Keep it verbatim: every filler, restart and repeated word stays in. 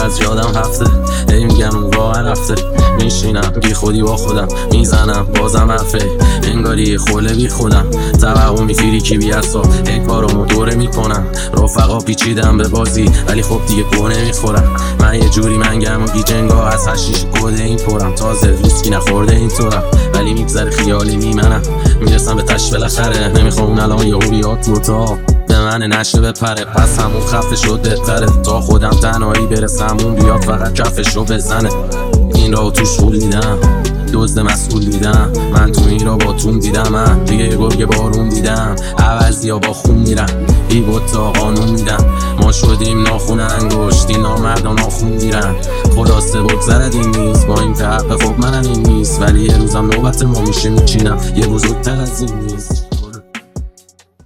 از یادم هفته ای میگم اون واقعا رفته. میشینم بی خودی با خودم میزنم بازم حرفه انگاری خوله بی خودم. توقع میفیری کی بی اصلا این کارامو دوره میکنم. رفقا پیچیدم به بازی ولی خب دیگه گوه نمیخورم. من یه جوری منگم و گیجنگا از هشیش گوده این پرم. تازه ویسکی نخورده اینطورم ولی میگذره خیالی میمنم. میرسم به تش بالاخره نمیخوام اون الان یهو بیاد تو اتاق به من نشه بپره. پس همون خفه شد بهتره تا خودم تنهایی برسم اون بیاد فقط کفشو بزنه. این راو توش خول دیدم دزد مسئول دیدم من تو این را با تون دیدم. من دیگه یه گرگ بارون دیدم عوضی ها با خون میرم بی تا قانون میدم. ما شدیم ناخون انگشت این نامردان ناخون دیرن. خلاصه بگذرد این نیست با این که حق خب منم این نیست ولی یه روزم نوبت ما میشه میچینم یه بزرگتر از این نیست.